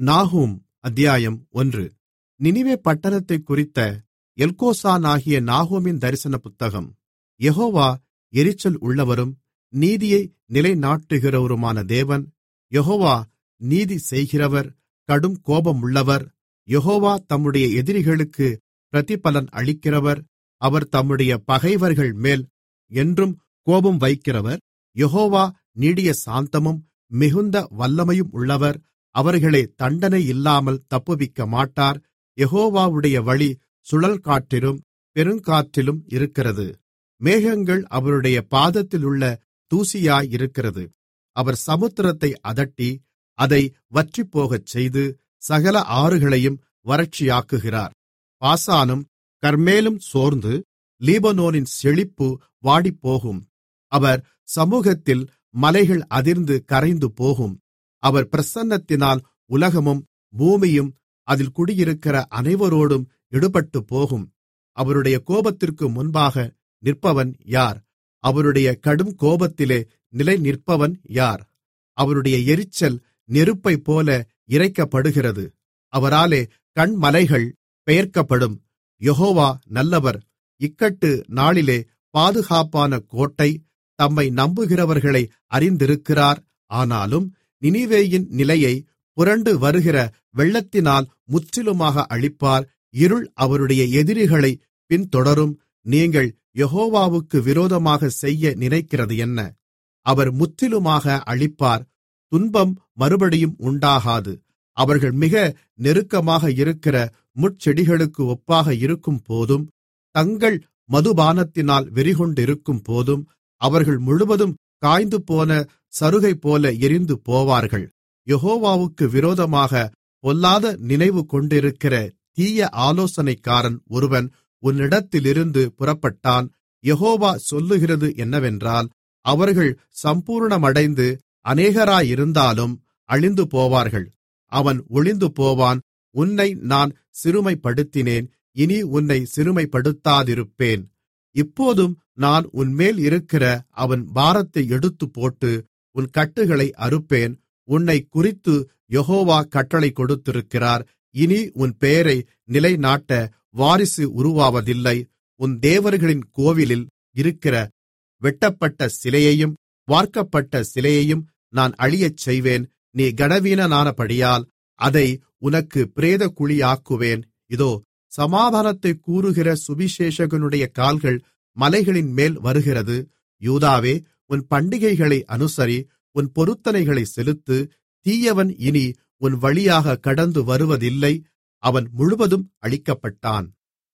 நாகூம் அத்தியாயம் 1. நினிவே பட்டணத்தைக் குறித்த எல்கோசானாகிய நாகூமின் தரிசன புத்தகம். யெகோவா எரிச்சல் உள்ளவரும் நீதியை நிலைநாட்டுகிறவருமான தேவன். யெகோவா நீதி செய்கிறவர், கடும் கோபமுள்ளவர். யெகோவா தம்முடைய எதிரிகளுக்கு பிரதிபலன் அளிக்கிறவர். அவர் தம்முடைய பகைவர்கள் மேல் என்றும் கோபம் வைக்கிறவர். யெகோவா நீடிய சாந்தமும் மிகுந்த வல்லமையும் உள்ளவர். அவர்களை தண்டனை இல்லாமல் தப்புவிக்கமாட்டார். யெகோவாவுடைய வழி சுழல்காற்றிலும் பெருங்காற்றிலும் இருக்கிறது. மேகங்கள் அவருடைய பாதத்திலுள்ள தூசியாயிருக்கிறது. அவர் சமுத்திரத்தை அதட்டி அதை வற்றிப்போகச்செய்து சகல ஆறுகளையும் வறட்சியாக்குகிறார். பாசானும் கர்மேலும் சோர்ந்து லீபனோனின் செழிப்பு வாடிப்போகும். அவர் சமுகத்தில் மலைகள் அதிர்ந்து கரைந்து போகும். அவர் பிரசன்னத்தினால் உலகமும் பூமியும் அதில் குடியிருக்கிற அனைவரோடும் எடுபட்டுப்போகும். அவருடைய கோபத்திற்கு முன்பாக நிற்பவன் யார்? அவருடைய கடும் கோபத்திலே நிலைநிற்பவன் யார்? அவருடைய எரிச்சல் நெருப்பைப்போல இறைக்கப்படுகிறது. அவராலே கன்மலைகள் பெயர்க்கப்படும். யெகோவா நல்லவர், இக்கட்டு நாளிலே பாதுகாப்பான கோட்டை. தம்மை நம்புகிறவர்களை அறிந்திருக்கிறார். ஆனாலும் நினிவேயின் நிலையை புரண்டு வருகிற வெள்ளத்தினால் முற்றிலுமாக அழிப்பார். இருள் அவருடைய எதிரிகளை பின்தொடரும். நீங்கள் யெகோவாவுக்கு விரோதமாக செய்ய நினைக்கிறது என்ன? அவர் முற்றிலுமாக அழிப்பார். துன்பம் மறுபடியும் உண்டாகாது. அவர்கள் மிக நெருக்கமாக இருக்கிற முட்செடிகளுக்கு ஒப்பாக இருக்கும்போதும், தங்கள் மதுபானத்தினால் வெறிகொண்டிருக்கும் போதும், அவர்கள் முழுவதும் காய்ந்துபோன சருகைப்போல எரிந்து போவார்கள். யெகோவாவுக்கு விரோதமாக பொல்லாத நினைவு கொண்டிருக்கிற தீய ஆலோசனைக்காரன் ஒருவன் உன்னிடத்திலிருந்து புறப்பட்டான். யெகோவா சொல்லுகிறது என்னவென்றால், அவர்கள் சம்பூரணமடைந்து அநேகராயிருந்தாலும் அழிந்து போவார்கள். அவன் ஒழிந்து போவான். உன்னை நான் சிறுமைப்படுத்தினேன், இனி உன்னை சிறுமைப்படுத்தாதிருப்பேன். இப்போதும் நான் உன்மேல் இருக்கிற அவன் பாரத்தை எடுத்துப்போட்டு உன் கட்டுகளை அறுப்பேன். உன்னைக் குறித்து யெகோவா கட்டளை கொடுத்திருக்கிறார். இனி உன் பெயரை நிலைநாட்ட வாரிசு உருவாவதில்லை. உன் தேவர்களின் கோவிலில் இருக்கிற வெட்டப்பட்ட சிலையையும் வார்க்கப்பட்ட சிலையையும் நான் அழியச் செய்வேன். நீ கனவீனனானபடியால் அதை உனக்கு பிரேத குழியாக்குவேன். இதோ, சமாதானத்தைக் கூறுகிற சுவிசேஷகனுடைய கால்கள் மலைகளின் மேல் வருகிறது. யூதாவே, உன் பண்டிகைகளை அனுசரி, உன் பொருத்தனைகளை செலுத்து. தீயவன் இனி உன் வழியாக கடந்து வருவதில்லை. அவன் முழுவதும் அழிக்கப்பட்டான்.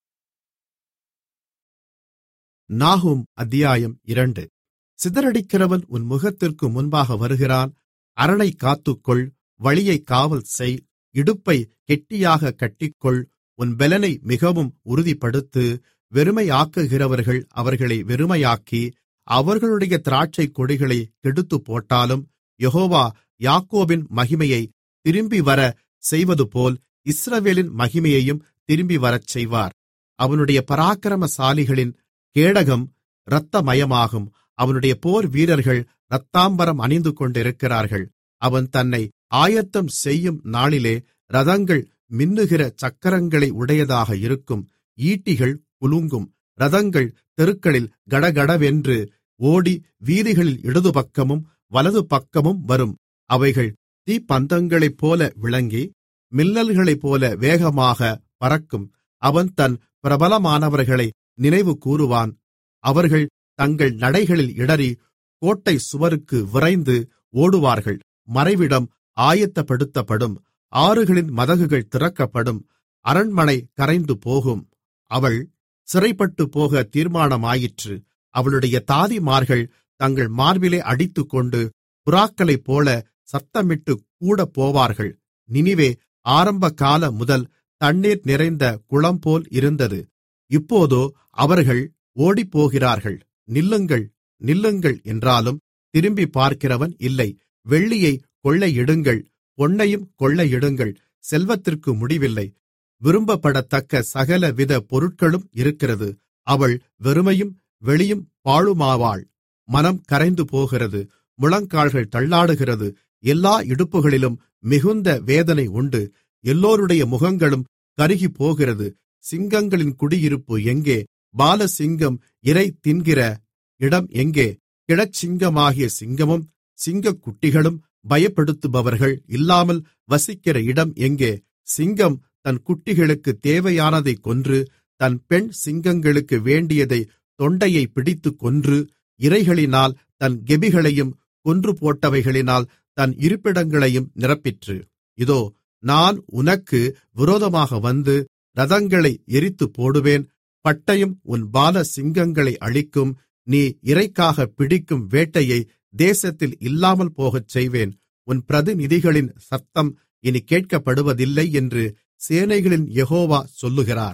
நாகூம் அத்தியாயம் 2. சிதறடிக்கிறவன் உன் முகத்திற்கு முன்பாக வருகிறான். அரணை காத்துக்கொள், வழியை காவல் செய், இடுப்பை கெட்டியாக கட்டிக்கொள், உன் பெலனை மிகவும் உறுதிப்படுத்து. வெறுமையாக்குகிறவர்கள் அவர்களை வெறுமையாக்கி அவர்களுடைய திராட்சைக் கொடிகளை கெடுத்துப்போட்டாலும், யெகோவா யாக்கோபின் மகிமையை திரும்பிவர செய்வதுபோல் இஸ்ரவேலின் மகிமையையும் திரும்பிவரச் செய்வார். அவனுடைய பராக்கிரமசாலிகளின் கேடகம் இரத்தமயமாகும். அவனுடைய போர் வீரர்கள் இரத்தாம்பரம் அணிந்து கொண்டிருக்கிறார்கள். அவன் தன்னை ஆயத்தம் செய்யும் நாளிலே இரதங்கள் மின்னுகிற சக்கரங்களை உடையதாக இருக்கும். ஈட்டிகள் குலுங்கும். இரதங்கள் தெருக்களில் கடகடவென்று ஓடி வீதிகளில் இடது பக்கமும் வலது பக்கமும் வரும். அவைகள் தீப்பந்தங்களைப்போல விளங்கி மின்னல்களைப்போல வேகமாக பறக்கும். அவன் தன் பிரபலமானவர்களை நினைவு கூறுவான். அவர்கள் தங்கள் நடைகளில் இடறி கோட்டை சுவருக்கு விரைந்து ஓடுவார்கள். மறைவிடம் ஆயத்தப்படுத்தப்படும். ஆறுகளின் மதகுகள் திறக்கப்படும். அரண்மனை கரைந்து போகும். அவள் சிறைப்பட்டுப்போக தீர்மானமாயிற்று. அவளுடைய தாதிமார்கள் தங்கள் மார்பிலே அடித்துக்கொண்டு புறாக்களைப்போல சத்தமிட்டு கூடப்போவார்கள். நினிவே ஆரம்பகால முதல் தண்ணீர் நிறைந்த குளம்போல் இருந்தது. இப்போதோ அவர்கள் ஓடிப்போகிறார்கள். நில்லுங்கள், நில்லுங்கள் என்றாலும் திரும்பி பார்க்கிறவன் இல்லை. வெள்ளியை கொள்ளையிடுங்கள், பொன்னையும் கொள்ளையிடுங்கள். செல்வத்திற்கு முடிவில்லை. விரும்பப்படத்தக்க சகலவித பொருட்களும் இருக்கிறது. அவள் வெறுமையும் வெளியும் பாழுமாவாள். மனம் கரைந்து போகிறது. முழங்கால்கள் தள்ளாடுகிறது. எல்லா இடுப்புகளிலும் மிகுந்த வேதனை உண்டு. எல்லோருடைய முகங்களும் கருகிப்போகிறது. சிங்கங்களின் குடியிருப்பு எங்கே? பாலசிங்கம் இரை தின்கிற இடம் எங்கே? கிழச்சிங்கமாகிய சிங்கமும் சிங்கக்குட்டிகளும் பயப்படுத்துபவர்கள் இல்லாமல் வசிக்கிற இடம் எங்கே? சிங்கம் தன் குட்டிகளுக்கு தேவையானதைக் கொன்று, தன் பெண் சிங்கங்களுக்கு வேண்டியதை தொண்டையை பிடித்துக் கொன்று, இரைகளினால் தன் கெபிகளையும் கொன்று போட்டவைகளினால் தன் இருப்பிடங்களையும் நிரப்பிற்று. இதோ, நான் உனக்கு விரோதமாக வந்து இரதங்களை எரித்துப் போடுவேன். பட்டயம் உன் பால சிங்கங்களை அழிக்கும். நீ இரைக்காக பிடிக்கும் வேட்டையை தேசத்தில் இல்லாமல் போகச் செய்வேன். உன் பிரதிநிதிகளின் சத்தம் இனி கேட்கப்படுவதில்லை என்று சேனைகளின் யெகோவா சொல்லுகிறார்.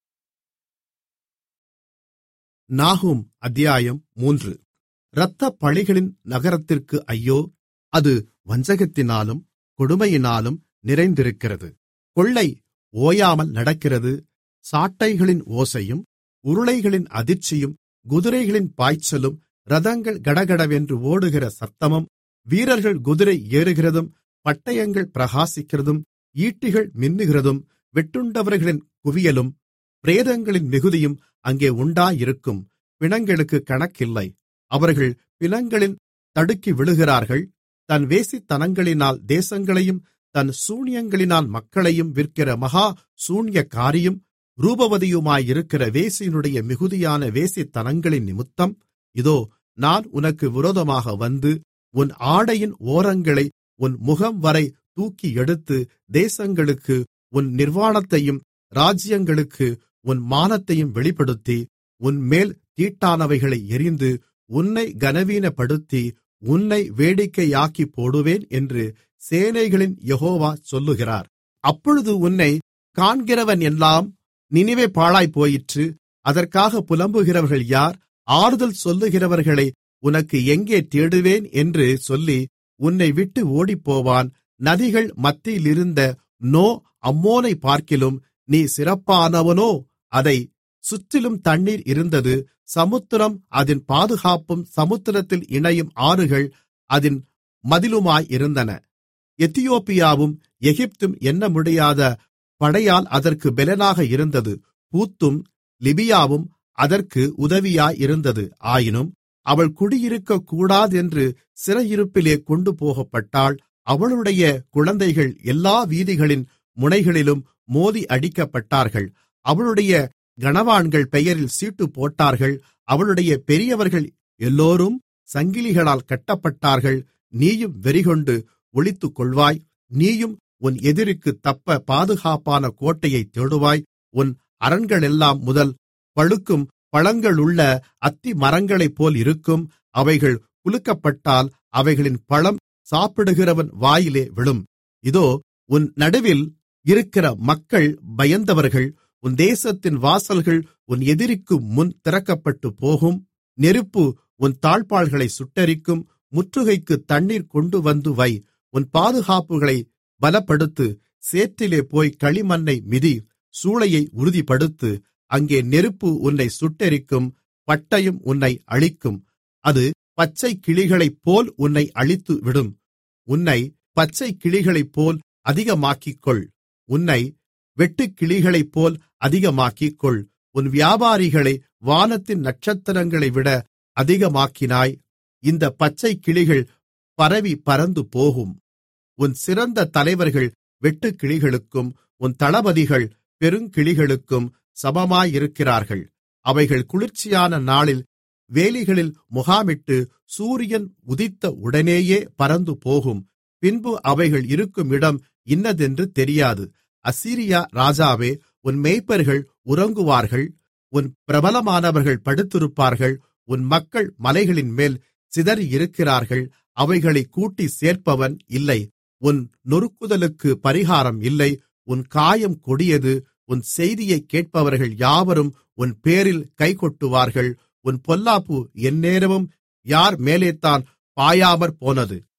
நாகூம் அத்தியாயம் 3. இரத்தப்பழிகளின் நகரத்திற்கு ஐயோ! அது வஞ்சகத்தினாலும் கொடுமையினாலும் நிறைந்திருக்கிறது. கொள்ளை ஓயாமல் நடக்கிறது. சாட்டைகளின் ஓசையும் உருளைகளின் அதிர்ச்சியும் குதிரைகளின் பாய்ச்சலும் இரதங்கள் கடகடவென்று ஓடுகிற சத்தமும் வீரர்கள் குதிரை ஏறுகிறதும் பட்டயங்கள் பிரகாசிக்கிறதும் ஈட்டிகள் மின்னுகிறதும் வெட்டுண்டவர்களின் குவியலும் பிரேதங்களின் மிகுதியும் அங்கே உண்டாயிருக்கும். பிணங்களுக்கு கணக்கில்லை. அவர்கள் பிணங்களில் தடுக்கி விழுகிறார்கள். தன் வேசித்தனங்களினால் தேசங்களையும் தன் சூனியங்களினால் மக்களையும் விற்கிற மகா சூனியக்காரியும் ரூபவதியுமாயிருக்கிற வேசியினுடைய மிகுதியான வேசித்தனங்களின் நிமித்தம், இதோ, நான் உனக்கு விரோதமாக வந்து உன் ஆடையின் ஓரங்களை உன் முகம்வரை தூக்கி எடுத்து தேசங்களுக்கு உன் நிர்வாணத்தையும் ராஜ்யங்களுக்கு உன் மானத்தையும் வெளிப்படுத்தி உன்மேல் தீட்டானவைகளை எறிந்து உன்னை கனவீனப்படுத்தி உன்னை வேடிக்கையாக்கிப் போடுவேன் என்று சேனைகளின் யெகோவா சொல்லுகிறார். அப்பொழுது உன்னை காண்கிறவன் எல்லாம், நினிவே பாழாய்ப்போயிற்று, அதற்காக புலம்புகிறவர்கள் யார்? ஆறுதல் சொல்லுகிறவர்களை உனக்கு எங்கே தேடுவேன் என்று சொல்லி உன்னை விட்டு ஓடிப்போவான். நதிகள் மத்தியிலிருந்த நோ அம்மோனை பார்க்கிலும் நீ சிறப்பானவனோ? அதை சுற்றிலும் தண்ணீர் இருந்தது. சமுத்திரம் அதின் பாதுகாப்பும் சமுத்திரத்தில் இணையும் ஆறுகள் அதின் மதிலுமாயிருந்தன. எத்தியோப்பியாவும் எகிப்தும் எண்ணமுடியாத படையால் அதற்கு பெலனாக இருந்தது. பூத்தும் லிபியாவும் அதற்கு உதவியாயிருந்தது. ஆயினும் அவள் குடியிருக்கக்கூடாதென்று சிறையிருப்பிலே கொண்டு போகப்பட்டாள். அவளுடைய குழந்தைகள் எல்லா வீதிகளின் முனைகளிலும் மோதி அடிக்கப்பட்டார்கள். அவளுடைய கனவான்கள் பெயரில் சீட்டு போட்டார்கள். அவளுடைய பெரியவர்கள் எல்லோரும் சங்கிலிகளால் கட்டப்பட்டார்கள். நீயும் வெறிகொண்டு ஒளித்துக்கொள்வாய். நீயும் உன் எதிரிக்குத் தப்ப பாதுகாப்பான கோட்டையைத் தேடுவாய். உன் அரண்களெல்லாம் முதல் பழுக்கும் பழங்களுள்ள அத்தி மரங்களைப்போல் இருக்கும். அவைகள் குலுக்கப்பட்டால் அவைகளின் பழம் சாப்பிடுகிறவன் வாயிலே விழும். இதோ, உன் நடுவில் இருக்கிற மக்கள் பயந்தவர்கள். உன் தேசத்தின் வாசல்கள் உன் எதிரிக்கு முன் திறக்கப்பட்டுப் போகும். நெருப்பு உன் தாழ்ப்பாள்களை சுட்டெரிக்கும். முற்றுகைக்கு தண்ணீர் கொண்டு வந்து வை. உன் பாதுகாப்புகளை பலப்படுத்து. சேற்றிலே போய் களிமண்ணை மிதி. சூளையை உறுதிப்படுத்து. அங்கே நெருப்பு உன்னை சுட்டெரிக்கும். பட்டயம் உன்னை அழிக்கும். அது பச்சை கிளிகளைப்போல் உன்னை அழித்துவிடும். உன்னை பச்சை கிளிகளைப்போல் அதிகமாக்கிக்கொள். உன்னை வெட்டுக்கிளிகளைப்போல் அதிகமாக்கிக்கொள். உன் வியாபாரிகளை வானத்தின் நட்சத்திரங்களைவிட அதிகமாக்கினாய். இந்த பச்சை கிளிகள் பரவி பறந்து போகும். உன் சிறந்த தலைவர்கள் வெட்டுக்கிளிகளுக்கும் உன் தளபதிகள் பெருங்கிளிகளுக்கும் சமமாயிருக்கிறார்கள். அவைகள் குளிர்ச்சியான நாளில் வேலிகளில் முகாமிட்டு சூரியன் உதித்த உடனேயே பறந்து போகும். பின்பு அவைகள் இருக்கும் இடம் இன்னதென்று தெரியாது. அசீரியா ராஜாவே, உன் மேய்ப்பர்கள் உறங்குவார்கள். உன் பிரபலமானவர்கள் படுத்திருப்பார்கள். உன் மக்கள் மலைகளின்மேல் சிதறியிருக்கிறார்கள். அவைகளைக் கூட்டி சேர்ப்பவன் இல்லை. உன் நொறுக்குதலுக்கு பரிகாரம் இல்லை. உன் காயம் கொடியது. உன் செய்தியைக் கேட்பவர்கள் யாவரும் உன் பேரில் கைகொட்டுவார்கள். உன் பொல்லாப்பு எந்நேரமும் யார் மேலேத்தான் பாயாமற் போனது?